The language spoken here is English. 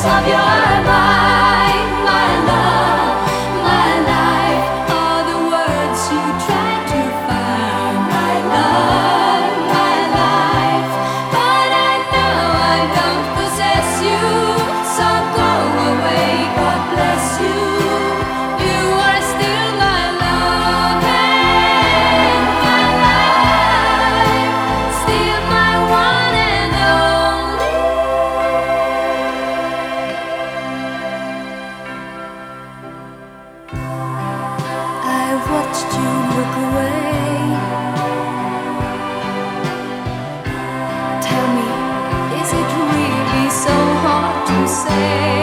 of your mind, my love, my life. All the words you try to find, my love, my life. But I know I don't possess you, so go away, God bless you. You are still my love and my life, still my one and only. I watched you look away. Tell me, is it really so hard to say?